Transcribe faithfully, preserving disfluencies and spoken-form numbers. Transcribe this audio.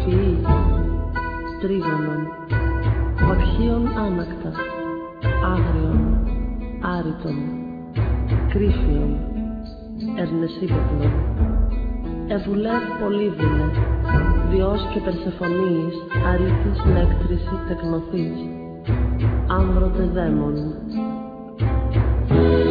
ευφυή, τρίγωνον, βακχίων άνακτα, άγριον, άρρητον, κρύφιον, ερνεσίποπλον, ευουλεύ πολύδηλε, διός και Περσεφωνίης, αλήθης νέκτρηση τεκνοθής, άνδρωτε δαίμον.